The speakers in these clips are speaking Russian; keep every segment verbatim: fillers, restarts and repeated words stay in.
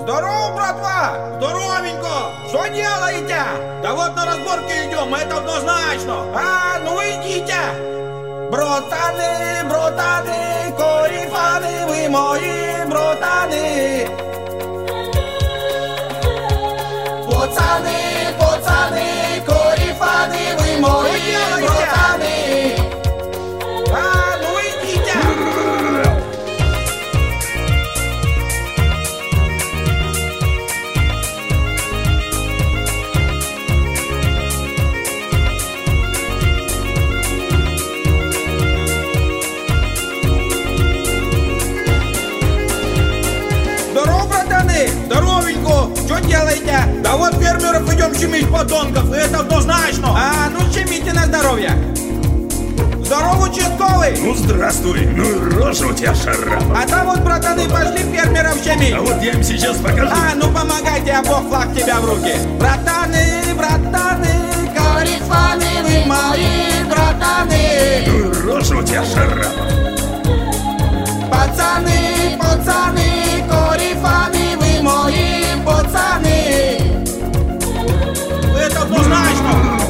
Здорово, братва! Здоровенько! Что делаете? Да вот на разборки идем, это однозначно. А, ну идите! Братаны, братаны, корефаны, вы мои братаны. Пацаны, пацаны, корефаны, вы мои братаны. А, ну идите! Здоровенько! Что делаете? Да вот фермеров идем щемить, подонков, это однозначно! А, ну щемите на здоровье! Здорово, участковый! Ну здравствуй, ну рожа у тебя шарапа. А там вот, братаны, пошли фермеров щемить! А вот я им сейчас покажу. А, ну помогайте, а бог флаг тебя в руки! Братаны, братаны, корефаны, вы мои братаны! Ну рожа у тебя шарапа. Пацаны, пацаны, корефаны, вы мои пацаны! Это однозначно!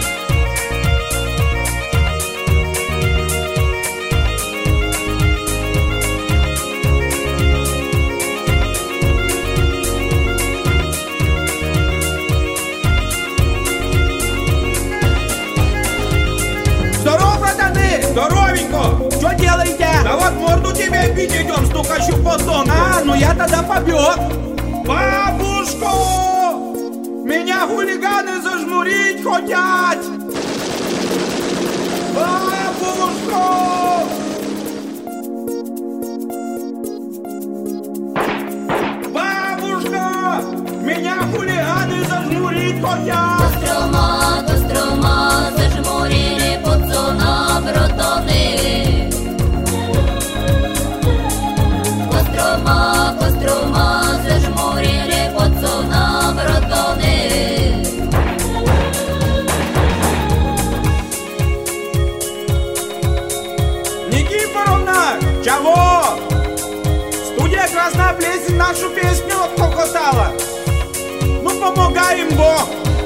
Здорово, братаны! Здоровенько! Что делаете? Да вот морду тебе бить идем, стукащу подонку. А, ну я тогда побег. Бабушку! Меня хулиганы зажмурить хотят! Бабушку! Бабушка! Меня хулиганы зажмурить хотят! Кострома, Кострома, зажмурили пацана, братаны. Кострома, Кострома, зажмурили пацана, братаны. Никифоровна, чего? Студия «Красная плесень» нашу песню откокотала. Ну помогаем Бог.